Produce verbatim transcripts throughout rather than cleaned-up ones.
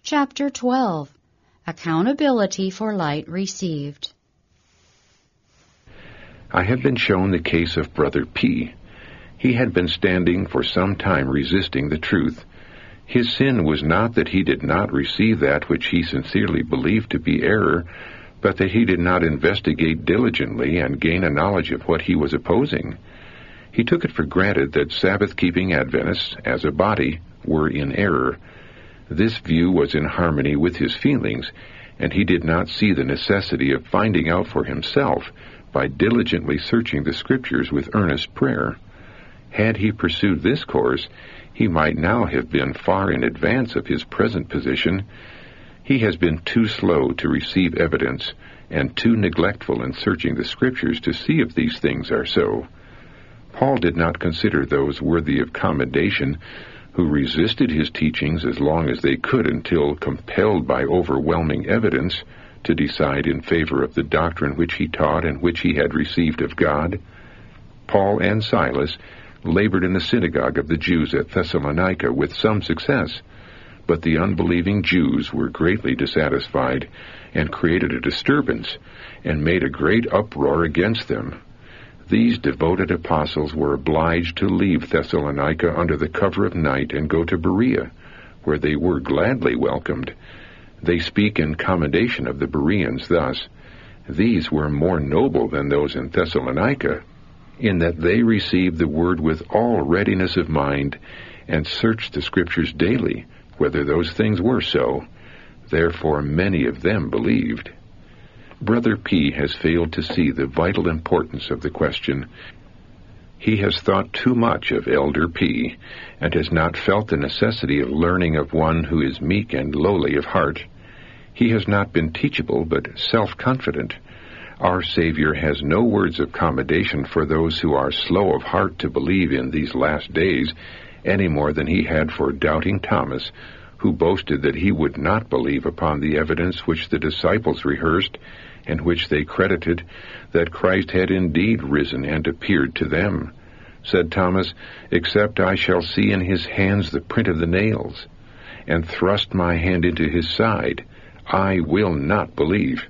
Chapter twelve. Accountability for Light Received. I have been shown the case of Brother P. He had been standing for some time resisting the truth. His sin was not that he did not receive that which he sincerely believed to be error, but that he did not investigate diligently and gain a knowledge of what he was opposing. He took it for granted that Sabbath-keeping Adventists, as a body, were in error. This view was in harmony with his feelings, and he did not see the necessity of finding out for himself by diligently searching the Scriptures with earnest prayer. Had he pursued this course, he might now have been far in advance of his present position. He has been too slow to receive evidence and too neglectful in searching the Scriptures to see if these things are so. Paul did not consider those worthy of commendation who resisted his teachings as long as they could until compelled by overwhelming evidence to decide in favor of the doctrine which he taught and which he had received of God. Paul and Silas labored in the synagogue of the Jews at Thessalonica with some success, but the unbelieving Jews were greatly dissatisfied and created a disturbance and made a great uproar against them. These devoted apostles were obliged to leave Thessalonica under the cover of night and go to Berea, where they were gladly welcomed. They speak in commendation of the Bereans thus: "These were more noble than those in Thessalonica, in that they received the word with all readiness of mind, and searched the Scriptures daily, whether those things were so. Therefore many of them believed." Brother P. has failed to see the vital importance of the question. He has thought too much of Elder P., and has not felt the necessity of learning of one who is meek and lowly of heart. He has not been teachable, but self-confident. Our Savior has no words of commendation for those who are slow of heart to believe in these last days, any more than he had for doubting Thomas, who boasted that he would not believe upon the evidence which the disciples rehearsed, and which they credited, that Christ had indeed risen and appeared to them. Said Thomas, "Except I shall see in his hands the print of the nails, and thrust my hand into his side, I will not believe."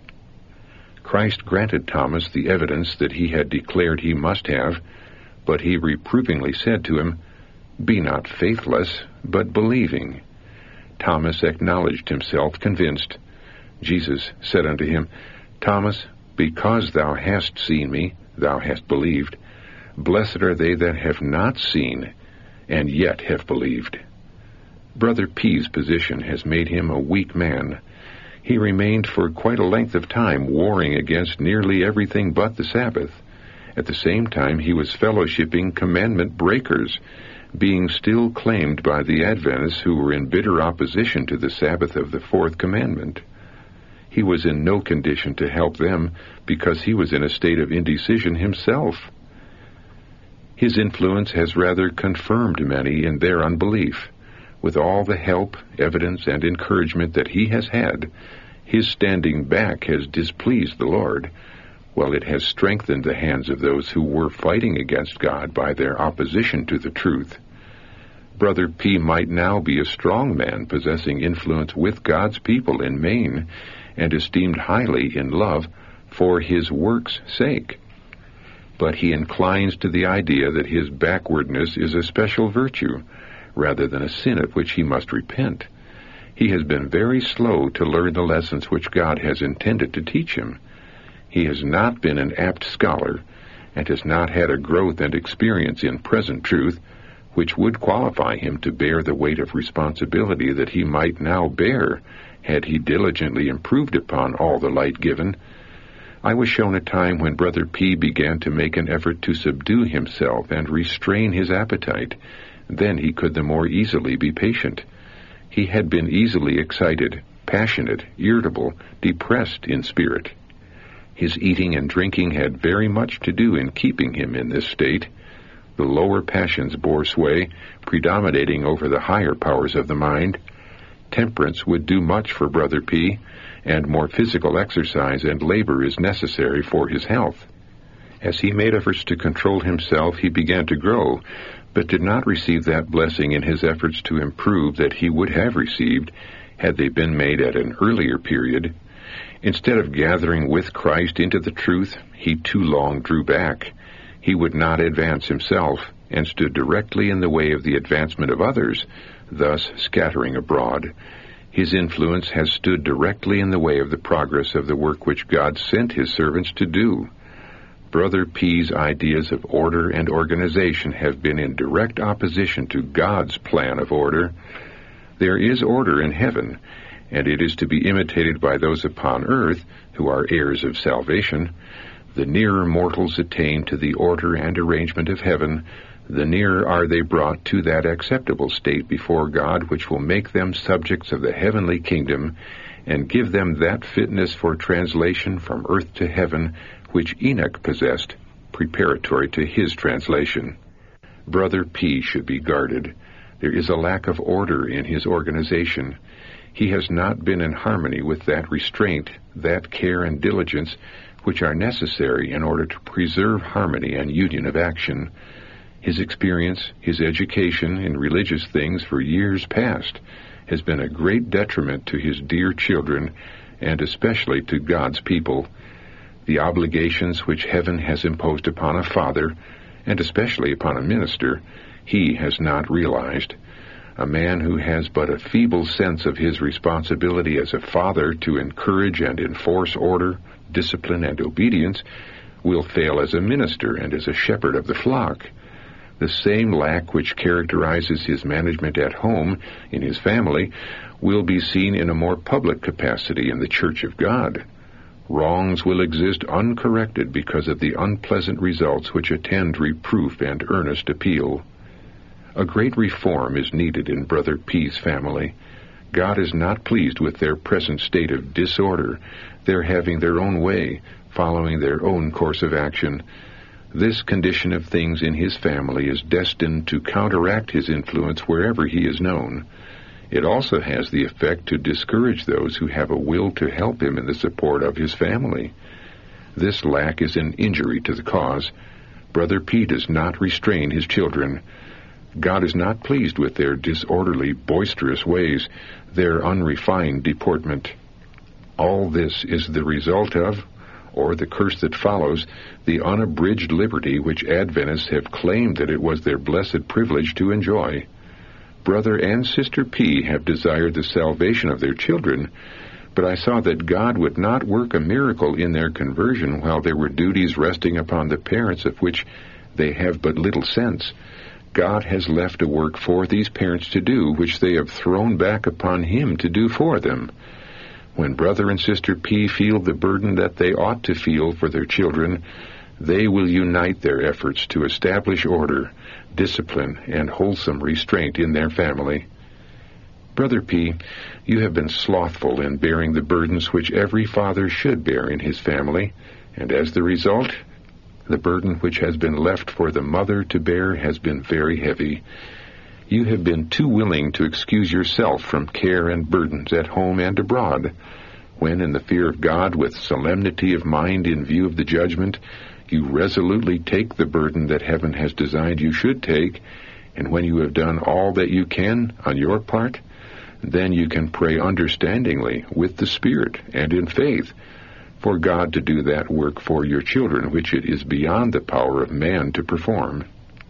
Christ granted Thomas the evidence that he had declared he must have, but he reprovingly said to him, "Be not faithless, but believing." Thomas acknowledged himself convinced. Jesus said unto him, "Thomas, because thou hast seen me, thou hast believed. Blessed are they that have not seen, and yet have believed." Brother P.'s position has made him a weak man. He remained for quite a length of time warring against nearly everything but the Sabbath. At the same time he was fellowshipping commandment breakers, being still claimed by the Adventists who were in bitter opposition to the Sabbath of the fourth commandment. He was in no condition to help them because he was in a state of indecision himself. His influence has rather confirmed many in their unbelief. With all the help, evidence, and encouragement that he has had, his standing back has displeased the Lord, while it has strengthened the hands of those who were fighting against God by their opposition to the truth. Brother P. might now be a strong man possessing influence with God's people in Maine, and esteemed highly in love for his work's sake. But he inclines to the idea that his backwardness is a special virtue, rather than a sin of which he must repent. He has been very slow to learn the lessons which God has intended to teach him. He has not been an apt scholar, and has not had a growth and experience in present truth, which would qualify him to bear the weight of responsibility that he might now bear, had he diligently improved upon all the light given. I was shown a time when Brother P. began to make an effort to subdue himself and restrain his appetite. Then he could the more easily be patient. He had been easily excited, passionate, irritable, depressed in spirit. His eating and drinking had very much to do in keeping him in this state. The lower passions bore sway, predominating over the higher powers of the mind. Temperance would do much for Brother P., and more physical exercise and labor is necessary for his health. As he made efforts to control himself, he began to grow, but did not receive that blessing in his efforts to improve that he would have received had they been made at an earlier period. Instead of gathering with Christ into the truth, he too long drew back. He would not advance himself, and stood directly in the way of the advancement of others, thus scattering abroad. His influence has stood directly in the way of the progress of the work which God sent his servants to do. Brother P's ideas of order and organization have been in direct opposition to God's plan of order. There is order in heaven, and it is to be imitated by those upon earth who are heirs of salvation. The nearer mortals attain to the order and arrangement of heaven, the nearer are they brought to that acceptable state before God which will make them subjects of the heavenly kingdom, and give them that fitness for translation from earth to heaven which Enoch possessed, preparatory to his translation. Brother P should be guarded. There is a lack of order in his organization. He has not been in harmony with that restraint, that care and diligence which are necessary in order to preserve harmony and union of action. His experience, his education in religious things for years past, has been a great detriment to his dear children, and especially to God's people. The obligations which heaven has imposed upon a father, and especially upon a minister, he has not realized. A man who has but a feeble sense of his responsibility as a father to encourage and enforce order, discipline, and obedience will fail as a minister and as a shepherd of the flock. The same lack which characterizes his management at home, in his family, will be seen in a more public capacity in the Church of God. Wrongs will exist uncorrected because of the unpleasant results which attend reproof and earnest appeal. A great reform is needed in Brother P's family. God is not pleased with their present state of disorder, their having their own way, following their own course of action. This condition of things in his family is destined to counteract his influence wherever he is known. It also has the effect to discourage those who have a will to help him in the support of his family. This lack is an injury to the cause. Brother P does not restrain his children. God is not pleased with their disorderly, boisterous ways, their unrefined deportment. All this is the result of, or the curse that follows, the unabridged liberty which Adventists have claimed that it was their blessed privilege to enjoy. Brother and Sister P have desired the salvation of their children, but I saw that God would not work a miracle in their conversion while there were duties resting upon the parents of which they have but little sense. God has left a work for these parents to do which they have thrown back upon Him to do for them. When Brother and Sister P feel the burden that they ought to feel for their children, they will unite their efforts to establish order, discipline, and wholesome restraint in their family. Brother P, you have been slothful in bearing the burdens which every father should bear in his family, and as the result, the burden which has been left for the mother to bear has been very heavy. You have been too willing to excuse yourself from care and burdens at home and abroad, when in the fear of God, with solemnity of mind in view of the judgment, you resolutely take the burden that heaven has designed you should take, and when you have done all that you can on your part, then you can pray understandingly with the Spirit and in faith for God to do that work for your children which it is beyond the power of man to perform.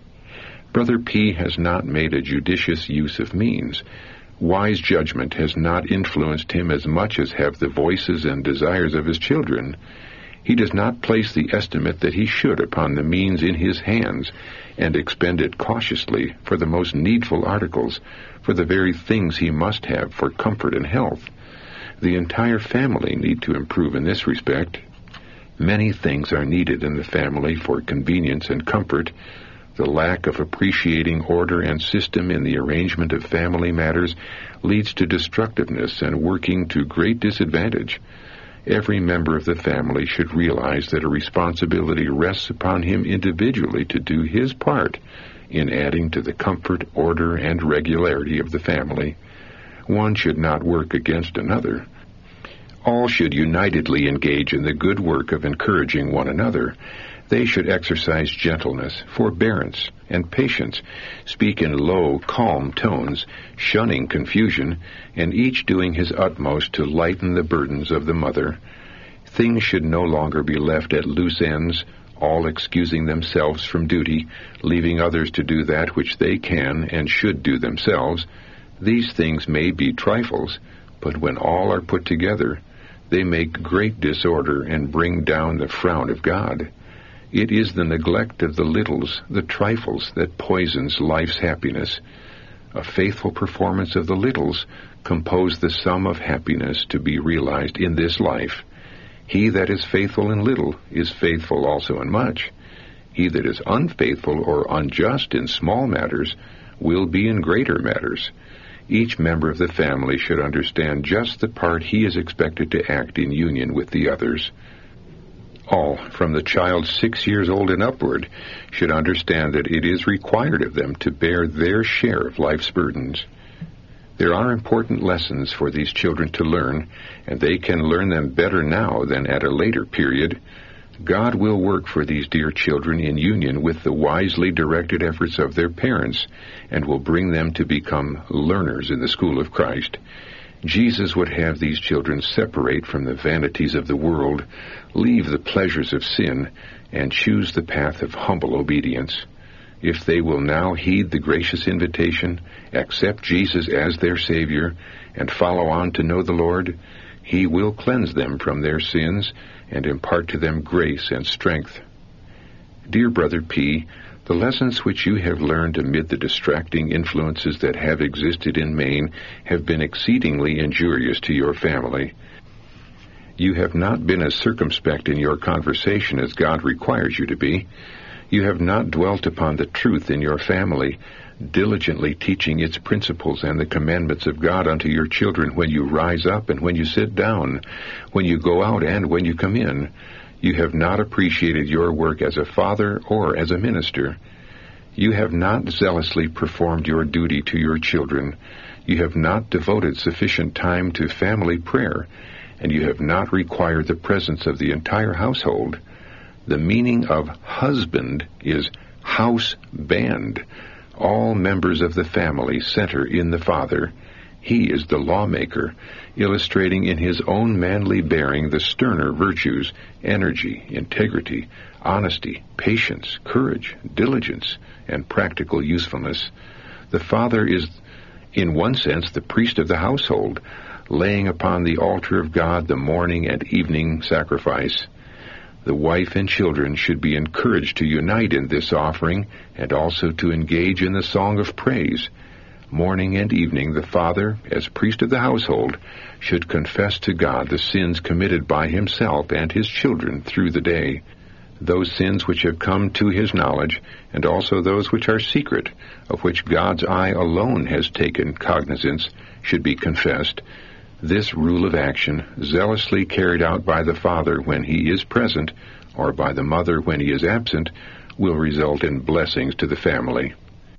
Brother P has not made a judicious use of means. Wise judgment has not influenced him as much as have the voices and desires of his children. He does not place the estimate that he should upon the means in his hands, and expend it cautiously for the most needful articles, for the very things he must have for comfort and health. The entire family need to improve in this respect. Many things are needed in the family for convenience and comfort. The lack of appreciating order and system in the arrangement of family matters leads to destructiveness and working to great disadvantage. Every member of the family should realize that a responsibility rests upon him individually to do his part in adding to the comfort, order, and regularity of the family. One should not work against another. All should unitedly engage in the good work of encouraging one another. They should exercise gentleness, forbearance, and patience, speak in low, calm tones, shunning confusion, and each doing his utmost to lighten the burdens of the mother. Things should no longer be left at loose ends, all excusing themselves from duty, leaving others to do that which they can and should do themselves. These things may be trifles, but when all are put together, they make great disorder and bring down the frown of God. It is the neglect of the littles, the trifles, that poisons life's happiness. A faithful performance of the littles compose the sum of happiness to be realized in this life. He that is faithful in little is faithful also in much. He that is unfaithful or unjust in small matters will be in greater matters. Each member of the family should understand just the part he is expected to act in union with the others. All, from the child six years old and upward, should understand that it is required of them to bear their share of life's burdens. There are important lessons for these children to learn, and they can learn them better now than at a later period. God will work for these dear children in union with the wisely directed efforts of their parents, and will bring them to become learners in the school of Christ. Jesus would have these children separate from the vanities of the world, leave the pleasures of sin, and choose the path of humble obedience. If they will now heed the gracious invitation, accept Jesus as their Savior, and follow on to know the Lord, He will cleanse them from their sins and impart to them grace and strength. Dear Brother P., the lessons which you have learned amid the distracting influences that have existed in Maine have been exceedingly injurious to your family. You have not been as circumspect in your conversation as God requires you to be. You have not dwelt upon the truth in your family, diligently teaching its principles and the commandments of God unto your children when you rise up and when you sit down, when you go out and when you come in. You have not appreciated your work as a father or as a minister. You have not zealously performed your duty to your children. You have not devoted sufficient time to family prayer, and you have not required the presence of the entire household. The meaning of husband is house band. All members of the family center in the Father. He is the lawmaker, illustrating in his own manly bearing the sterner virtues, energy, integrity, honesty, patience, courage, diligence, and practical usefulness. The Father is, in one sense, the priest of the household, laying upon the altar of God the morning and evening sacrifice. The wife and children should be encouraged to unite in this offering and also to engage in the song of praise. Morning and evening the father, as priest of the household, should confess to God the sins committed by himself and his children through the day. Those sins which have come to his knowledge, and also those which are secret, of which God's eye alone has taken cognizance, should be confessed. This rule of action, zealously carried out by the father when he is present, or by the mother when he is absent, will result in blessings to the family.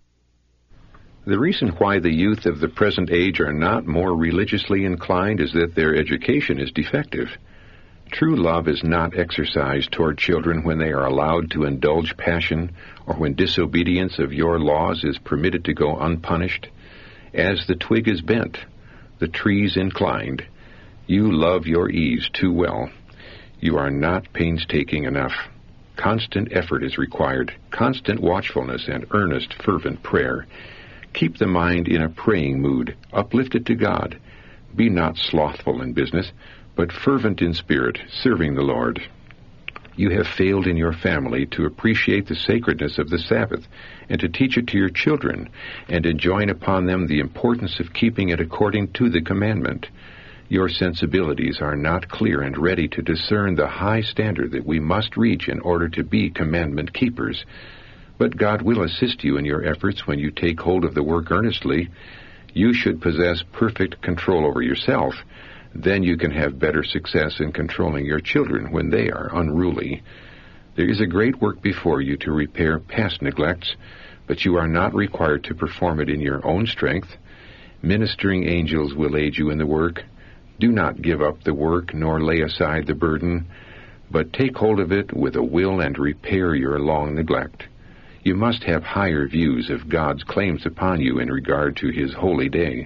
The reason why the youth of the present age are not more religiously inclined is that their education is defective. True love is not exercised toward children when they are allowed to indulge passion, or when disobedience of your laws is permitted to go unpunished. As the twig is bent, the tree's inclined. You love your ease too well. You are not painstaking enough. Constant effort is required, constant watchfulness and earnest, fervent prayer. Keep the mind in a praying mood, uplifted to God. Be not slothful in business, but fervent in spirit, serving the Lord. You have failed in your family to appreciate the sacredness of the Sabbath, and to teach it to your children, and enjoin upon them the importance of keeping it according to the commandment. Your sensibilities are not clear and ready to discern the high standard that we must reach in order to be commandment keepers. But God will assist you in your efforts when you take hold of the work earnestly. You should possess perfect control over yourself. Then you can have better success in controlling your children when they are unruly. There is a great work before you to repair past neglects, but you are not required to perform it in your own strength. Ministering angels will aid you in the work. Do not give up the work nor lay aside the burden. but take hold of it with a will and repair your long neglect. You must have higher views of God's claims upon you in regard to His holy day.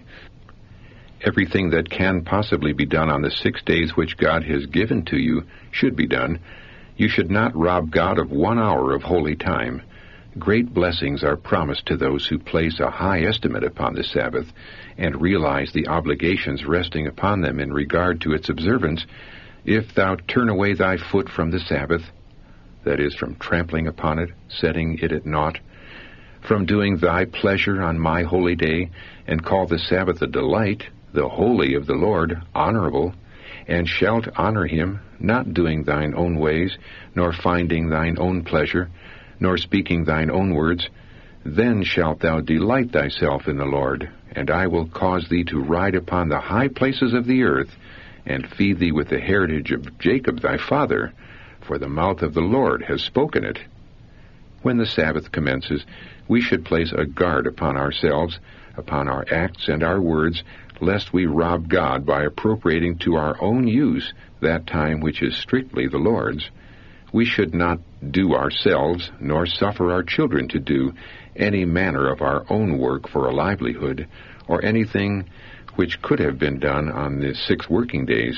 Everything that can possibly be done on the six days which God has given to you should be done. You should not rob God of one hour of holy time. Great blessings are promised to those who place a high estimate upon the Sabbath and realize the obligations resting upon them in regard to its observance. If thou turn away thy foot from the Sabbath, that is, from trampling upon it, setting it at naught, from doing thy pleasure on my holy day, and call the Sabbath a delight, the holy of the Lord honorable, and shalt honor him, not doing thine own ways, nor finding thine own pleasure, nor speaking thine own words, then shalt thou delight thyself in the Lord, and I will cause thee to ride upon the high places of the earth, and feed thee with the heritage of Jacob thy father, for the mouth of the Lord has spoken it. When the Sabbath commences, we should place a guard upon ourselves, upon our acts and our words, lest we rob God by appropriating to our own use that time which is strictly the Lord's. We should not do ourselves, nor suffer our children to do, any manner of our own work for a livelihood, or anything which could have been done on the six working days.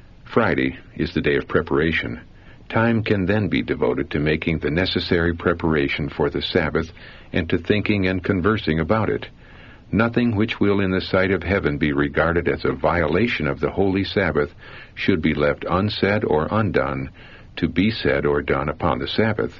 Friday is the day of preparation. Time can then be devoted to making the necessary preparation for the Sabbath and to thinking and conversing about it. Nothing which will in the sight of heaven be regarded as a violation of the holy Sabbath should be left unsaid or undone, to be said or done upon the Sabbath.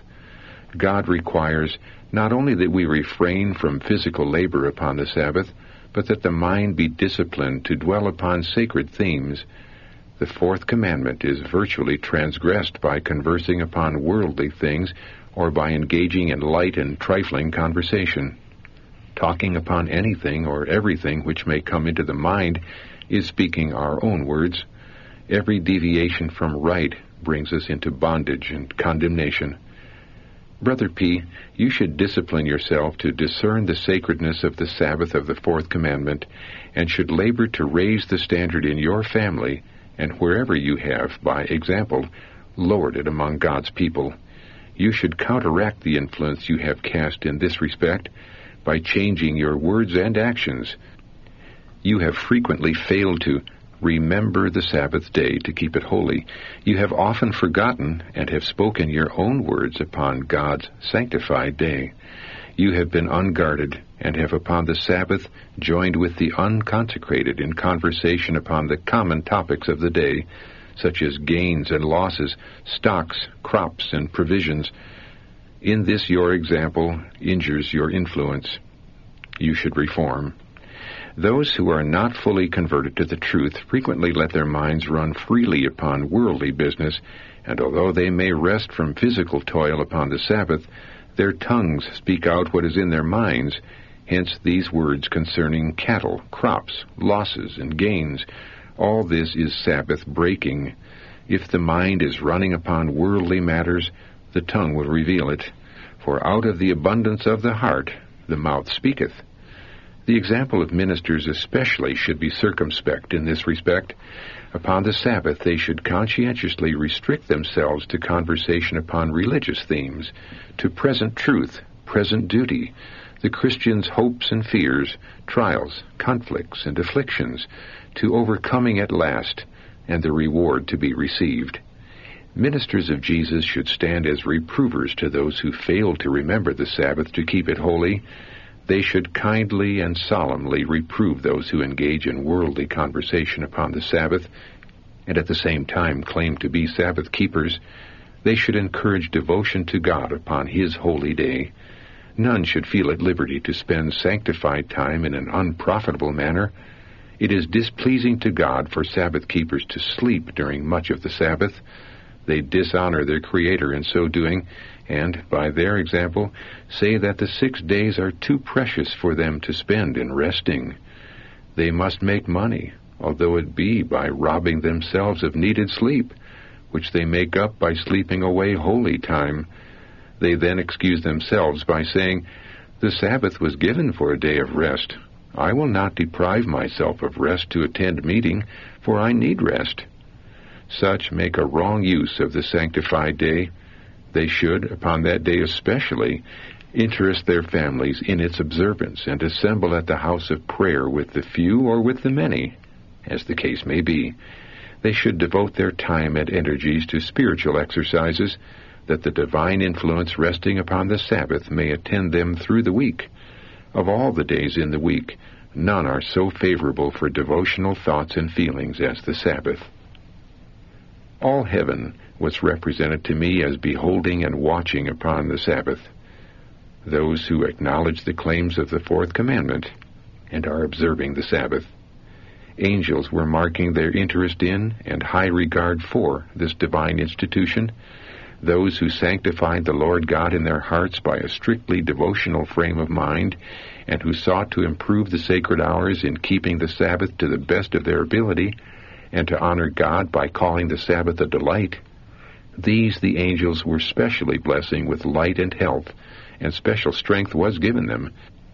God requires not only that we refrain from physical labor upon the Sabbath, but that the mind be disciplined to dwell upon sacred themes. The fourth commandment is virtually transgressed by conversing upon worldly things or by engaging in light and trifling conversation. Talking upon anything or everything which may come into the mind is speaking our own words. Every deviation from right brings us into bondage and condemnation. Brother P., you should discipline yourself to discern the sacredness of the Sabbath of the fourth commandment, and should labor to raise the standard in your family and wherever you have, by example, lowered it among God's people. You should counteract the influence you have cast in this respect by changing your words and actions. You have frequently failed to remember the Sabbath day to keep it holy. You have often forgotten and have spoken your own words upon God's sanctified day. You have been unguarded and have upon the Sabbath joined with the unconsecrated in conversation upon the common topics of the day, such as gains and losses, stocks, crops, and provisions. In this your example injures your influence. You should reform. Those who are not fully converted to the truth frequently let their minds run freely upon worldly business, and although they may rest from physical toil upon the Sabbath, their tongues speak out what is in their minds. Hence these words concerning cattle, crops, losses, and gains. All this is Sabbath breaking. If the mind is running upon worldly matters, the tongue will reveal it. For out of the abundance of the heart the mouth speaketh. The example of ministers especially should be circumspect in this respect. Upon the Sabbath they should conscientiously restrict themselves to conversation upon religious themes, to present truth, present duty, the Christian's hopes and fears, trials, conflicts, and afflictions, to overcoming at last, and the reward to be received. Ministers of Jesus should stand as reprovers to those who fail to remember the Sabbath to keep it holy. They should kindly and solemnly reprove those who engage in worldly conversation upon the Sabbath, and at the same time claim to be Sabbath keepers. They should encourage devotion to God upon His holy day. None should feel at liberty to spend sanctified time in an unprofitable manner. It is displeasing to God for Sabbath keepers to sleep during much of the Sabbath. They dishonor their Creator in so doing, and, by their example, say that the six days are too precious for them to spend in resting. They must make money, although it be by robbing themselves of needed sleep, which they make up by sleeping away holy time. They then excuse themselves by saying, "The Sabbath was given for a day of rest. I will not deprive myself of rest to attend meeting, for I need rest." Such make a wrong use of the sanctified day. They should, upon that day especially, interest their families in its observance and assemble at the house of prayer with the few or with the many, as the case may be. They should devote their time and energies to spiritual exercises, that the divine influence resting upon the Sabbath may attend them through the week. Of all the days in the week, none are so favorable for devotional thoughts and feelings as the Sabbath. All heaven was represented to me as beholding and watching upon the Sabbath. Those who acknowledge the claims of the fourth commandment and are observing the Sabbath. Angels were marking their interest in and high regard for this divine institution. Those who sanctified the Lord God in their hearts by a strictly devotional frame of mind, and who sought to improve the sacred hours in keeping the Sabbath to the best of their ability, and to honor God by calling the Sabbath a delight, these the angels were specially blessing with light and health, and special strength was given them.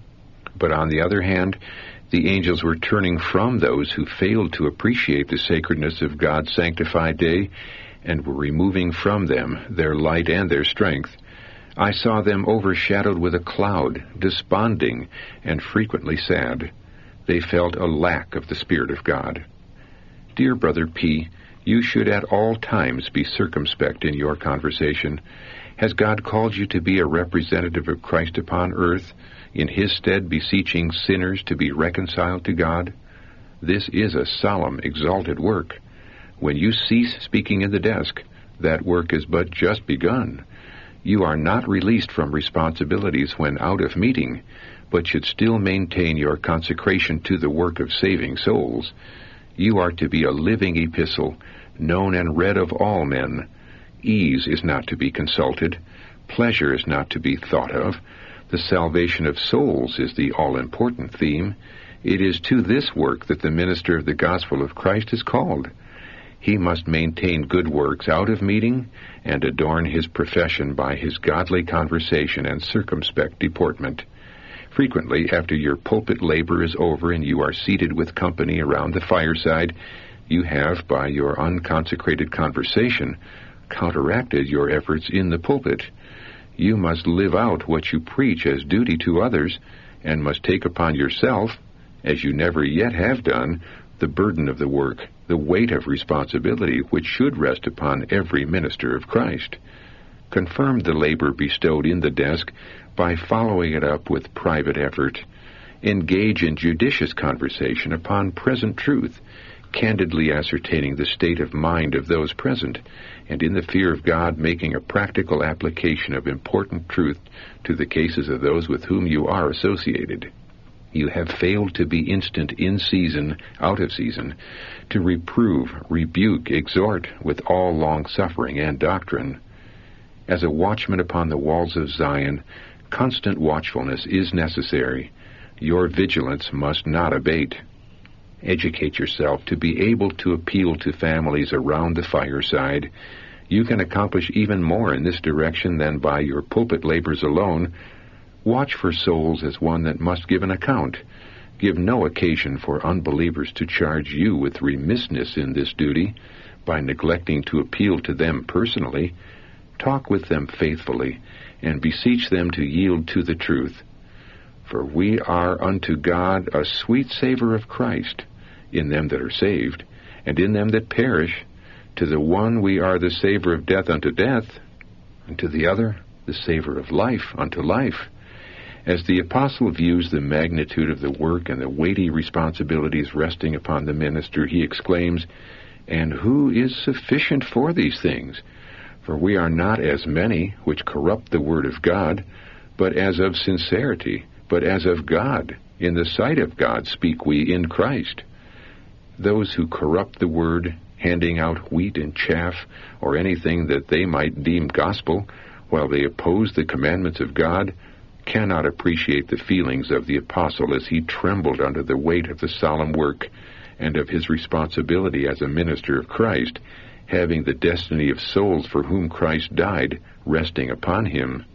But on the other hand, the angels were turning from those who failed to appreciate the sacredness of God's sanctified day, and were removing from them their light and their strength. I saw them overshadowed with a cloud, desponding, and frequently sad. They felt a lack of the Spirit of God. Dear Brother P., you should at all times be circumspect in your conversation. Has God called you to be a representative of Christ upon earth, in His stead beseeching sinners to be reconciled to God? This is a solemn, exalted work. When you cease speaking in the desk, that work is but just begun. You are not released from responsibilities when out of meeting, but should still maintain your consecration to the work of saving souls. You are to be a living epistle, known and read of all men. Ease is not to be consulted. Pleasure is not to be thought of. The salvation of souls is the all-important theme. It is to this work that the minister of the gospel of Christ is called. He must maintain good works out of meeting, and adorn his profession by his godly conversation and circumspect deportment. Frequently, after your pulpit labor is over and you are seated with company around the fireside, you have, by your unconsecrated conversation, counteracted your efforts in the pulpit. You must live out what you preach as duty to others, and must take upon yourself, as you never yet have done, the burden of the work, the weight of responsibility which should rest upon every minister of Christ. Confirm the labor bestowed in the desk by following it up with private effort. Engage in judicious conversation upon present truth, candidly ascertaining the state of mind of those present, and in the fear of God making a practical application of important truth to the cases of those with whom you are associated. You have failed to be instant in season, out of season, to reprove, rebuke, exhort with all long-suffering and doctrine. As a watchman upon the walls of Zion, constant watchfulness is necessary. Your vigilance must not abate. Educate yourself to be able to appeal to families around the fireside. You can accomplish even more in this direction than by your pulpit labors alone. Watch for souls as one that must give an account. Give no occasion for unbelievers to charge you with remissness in this duty by neglecting to appeal to them personally. Talk with them faithfully, and beseech them to yield to the truth. For we are unto God a sweet savor of Christ, in them that are saved, and in them that perish. To the one we are the savor of death unto death, and to the other the savor of life unto life. As the apostle views the magnitude of the work and the weighty responsibilities resting upon the minister, he exclaims, "And who is sufficient for these things? For we are not as many which corrupt the word of God, but as of sincerity, but as of God. In the sight of God speak we in Christ." Those who corrupt the word, handing out wheat and chaff, or anything that they might deem gospel, while they oppose the commandments of God, cannot appreciate the feelings of the apostle as he trembled under the weight of the solemn work and of his responsibility as a minister of Christ, having the destiny of souls for whom Christ died resting upon him.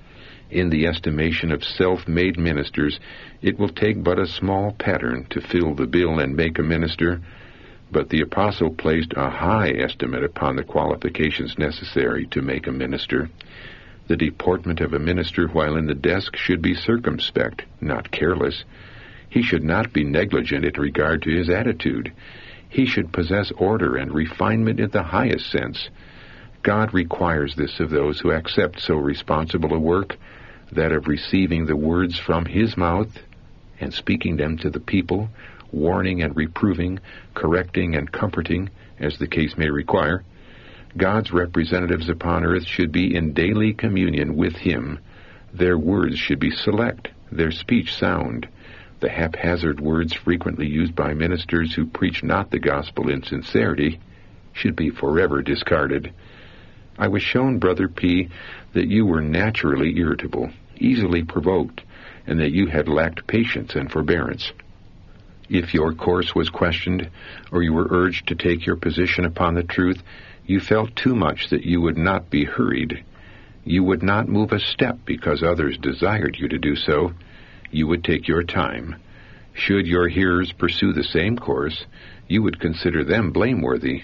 In the estimation of self-made ministers, it will take but a small pattern to fill the bill and make a minister. But the apostle placed a high estimate upon the qualifications necessary to make a minister. The deportment of a minister while in the desk should be circumspect, not careless. He should not be negligent in regard to his attitude. He should possess order and refinement in the highest sense. God requires this of those who accept so responsible a work, that of receiving the words from his mouth and speaking them to the people, warning and reproving, correcting and comforting, as the case may require. God's representatives upon earth should be in daily communion with him. Their words should be select, their speech sound. The haphazard words frequently used by ministers who preach not the gospel in sincerity should be forever discarded. I was shown, Brother P., that you were naturally irritable, easily provoked, and that you had lacked patience and forbearance. If your course was questioned, or you were urged to take your position upon the truth, you felt too much that you would not be hurried. You would not move a step because others desired you to do so. You would take your time. Should your hearers pursue the same course, you would consider them blameworthy.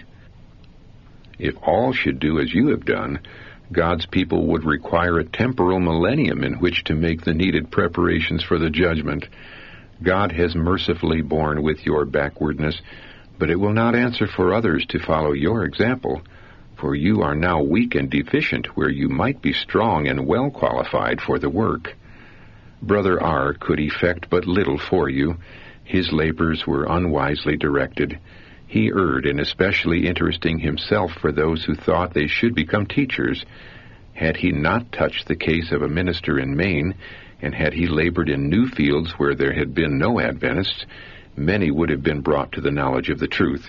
If all should do as you have done, God's people would require a temporal millennium in which to make the needed preparations for the judgment. God has mercifully borne with your backwardness, but it will not answer for others to follow your example, for you are now weak and deficient where you might be strong and well qualified for the work. Brother R. could effect but little for you. His labors were unwisely directed. He erred in especially interesting himself for those who thought they should become teachers. Had he not touched the case of a minister in Maine, and had he labored in new fields where there had been no Adventists, many would have been brought to the knowledge of the truth.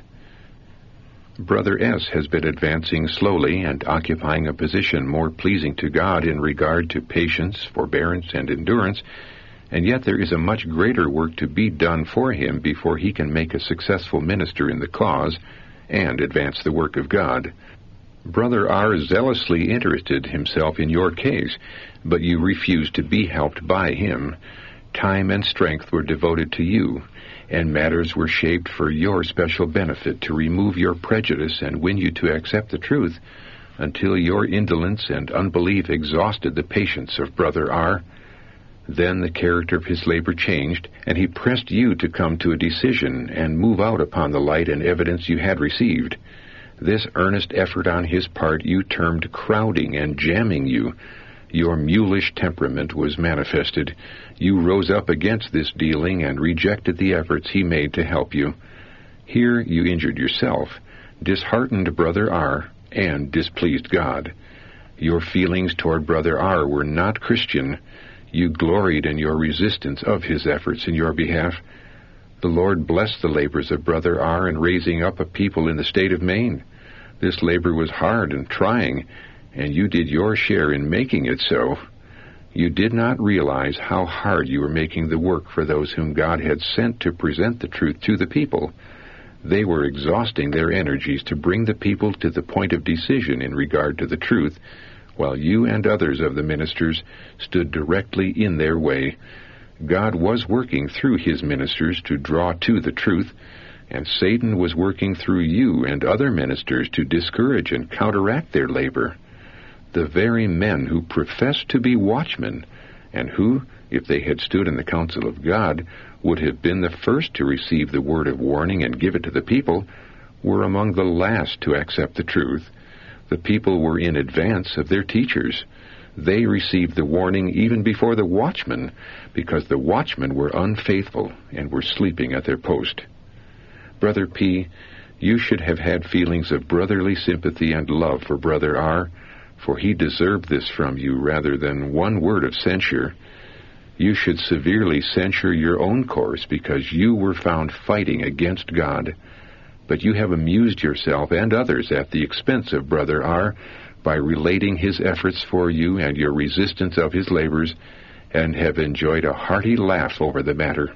Brother S. has been advancing slowly and occupying a position more pleasing to God in regard to patience, forbearance, and endurance, and yet there is a much greater work to be done for him before he can make a successful minister in the cause and advance the work of God. Brother R. zealously interested himself in your case, but you refused to be helped by him. Time and strength were devoted to you, and matters were shaped for your special benefit to remove your prejudice and win you to accept the truth, until your indolence and unbelief exhausted the patience of Brother R. Then the character of his labor changed, and he pressed you to come to a decision and move out upon the light and evidence you had received. This earnest effort on his part you termed crowding and jamming you. Your mulish temperament was manifested. You rose up against this dealing and rejected the efforts he made to help you. Here you injured yourself, disheartened Brother R., and displeased God. Your feelings toward Brother R. were not Christian. You gloried in your resistance of his efforts in your behalf. The Lord blessed the labors of Brother R. in raising up a people in the state of Maine. This labor was hard and trying, and you did your share in making it so. You did not realize how hard you were making the work for those whom God had sent to present the truth to the people. They were exhausting their energies to bring the people to the point of decision in regard to the truth, while you and others of the ministers stood directly in their way. God was working through his ministers to draw to the truth, and Satan was working through you and other ministers to discourage and counteract their labor. The very men who professed to be watchmen, and who, if they had stood in the counsel of God, would have been the first to receive the word of warning and give it to the people, were among the last to accept the truth. The people were in advance of their teachers. They received the warning even before the watchmen, because the watchmen were unfaithful and were sleeping at their post. Brother P., you should have had feelings of brotherly sympathy and love for Brother R., for he deserved this from you rather than one word of censure. You should severely censure your own course because you were found fighting against God. But you have amused yourself and others at the expense of Brother R. by relating his efforts for you and your resistance of his labors, and have enjoyed a hearty laugh over the matter.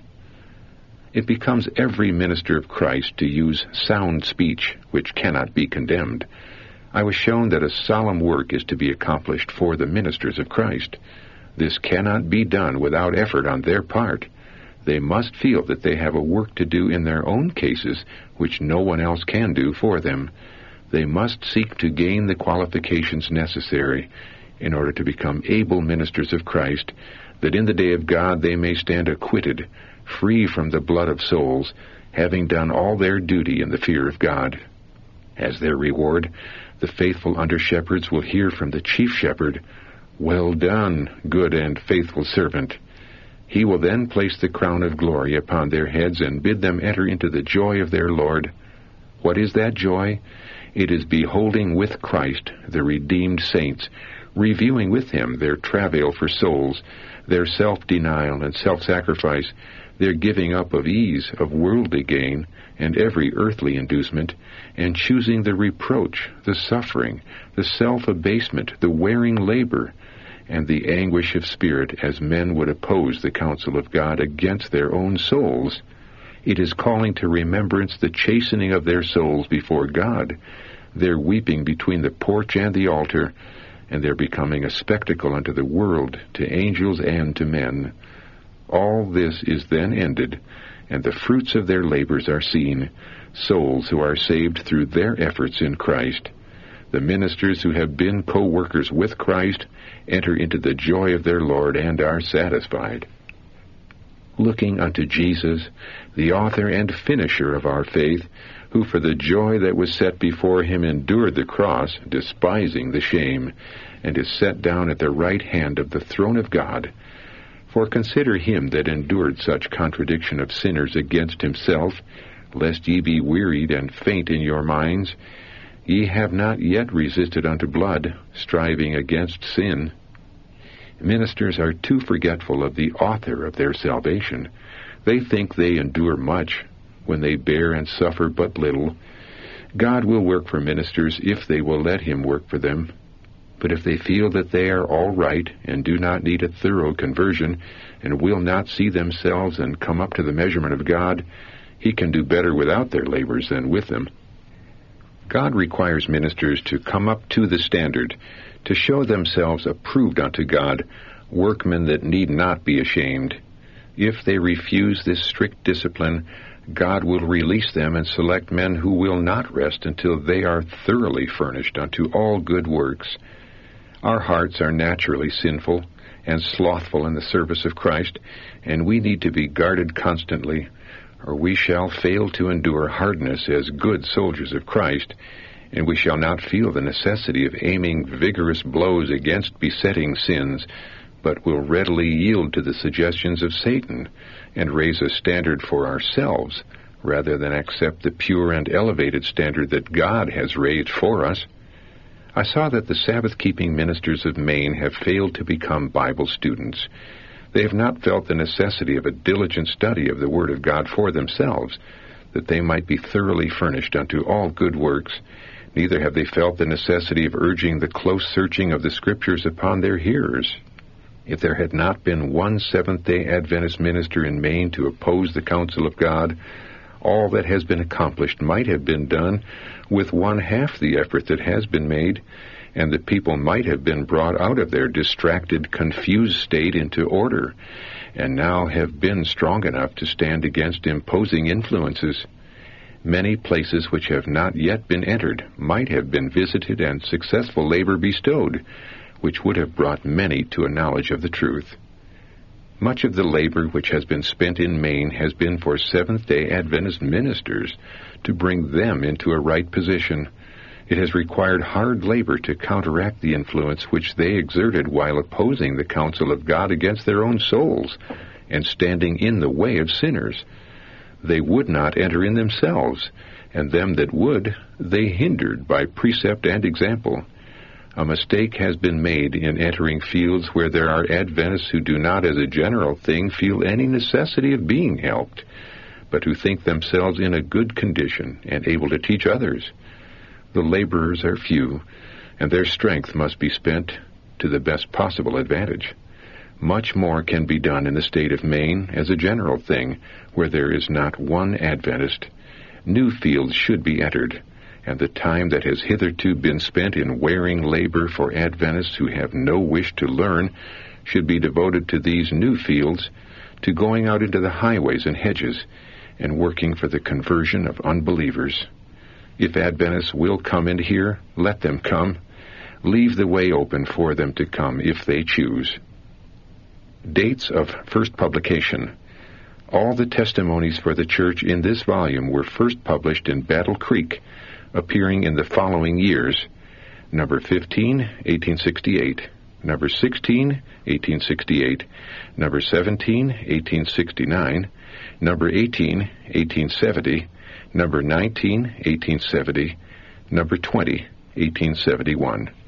It becomes every minister of Christ to use sound speech, which cannot be condemned. I was shown that a solemn work is to be accomplished for the ministers of Christ. This cannot be done without effort on their part. They must feel that they have a work to do in their own cases which no one else can do for them. They must seek to gain the qualifications necessary in order to become able ministers of Christ, that in the day of God they may stand acquitted, free from the blood of souls, having done all their duty in the fear of God. As their reward, the faithful under-shepherds will hear from the chief shepherd, "Well done, good and faithful servant." He will then place the crown of glory upon their heads and bid them enter into the joy of their Lord. What is that joy? It is beholding with Christ the redeemed saints, reviewing with him their travail for souls, their self-denial and self-sacrifice, their giving up of ease, of worldly gain, and every earthly inducement, and choosing the reproach, the suffering, the self-abasement, the wearing labor, and the anguish of spirit as men would oppose the counsel of God against their own souls. It is calling to remembrance the chastening of their souls before God, their weeping between the porch and the altar, and their becoming a spectacle unto the world, to angels and to men. All this is then ended, and the fruits of their labors are seen, souls who are saved through their efforts in Christ. The ministers who have been co-workers with Christ enter into the joy of their Lord and are satisfied. Looking unto Jesus, the author and finisher of our faith, who for the joy that was set before him endured the cross, despising the shame, and is set down at the right hand of the throne of God. For consider him that endured such contradiction of sinners against himself, lest ye be wearied and faint in your minds. Ye have not yet resisted unto blood, striving against sin. Ministers are too forgetful of the author of their salvation. They think they endure much when they bear and suffer but little. God will work for ministers if they will let him work for them. But if they feel that they are all right and do not need a thorough conversion and will not see themselves and come up to the measurement of God, he can do better without their labors than with them. God requires ministers to come up to the standard, to show themselves approved unto God, workmen that need not be ashamed. If they refuse this strict discipline, God will release them and select men who will not rest until they are thoroughly furnished unto all good works. Our hearts are naturally sinful and slothful in the service of Christ, and we need to be guarded constantly, or we shall fail to endure hardness as good soldiers of Christ, and we shall not feel the necessity of aiming vigorous blows against besetting sins, but will readily yield to the suggestions of Satan and raise a standard for ourselves rather than accept the pure and elevated standard that God has raised for us. I saw that the Sabbath-keeping ministers of Maine have failed to become Bible students. They have not felt the necessity of a diligent study of the Word of God for themselves, that they might be thoroughly furnished unto all good works. Neither have they felt the necessity of urging the close searching of the Scriptures upon their hearers. If there had not been one Seventh-day Adventist minister in Maine to oppose the counsel of God, all that has been accomplished might have been done with one-half the effort that has been made, and the people might have been brought out of their distracted, confused state into order, and now have been strong enough to stand against imposing influences. Many places which have not yet been entered might have been visited and successful labor bestowed, which would have brought many to a knowledge of the truth. Much of the labor which has been spent in Maine has been for Seventh-day Adventist ministers to bring them into a right position. It has required hard labor to counteract the influence which they exerted while opposing the counsel of God against their own souls and standing in the way of sinners. They would not enter in themselves, and them that would they hindered by precept and example. A mistake has been made in entering fields where there are Adventists who do not as a general thing feel any necessity of being helped, but who think themselves in a good condition and able to teach others. The laborers are few, and their strength must be spent to the best possible advantage. Much more can be done in the state of Maine as a general thing, where there is not one Adventist. New fields should be entered, and the time that has hitherto been spent in wearing labor for Adventists who have no wish to learn should be devoted to these new fields, to going out into the highways and hedges and working for the conversion of unbelievers. If Adventists will come in here, let them come. Leave the way open for them to come if they choose. Dates of first publication. All the testimonies for the church in this volume were first published in Battle Creek, appearing in the following years: number fifteen, eighteen sixty-eight, number sixteen, eighteen sixty-eight, number seventeen, eighteen sixty-nine, number eighteen, eighteen seventy, number nineteen, eighteen seventy, number twenty, eighteen seventy-one.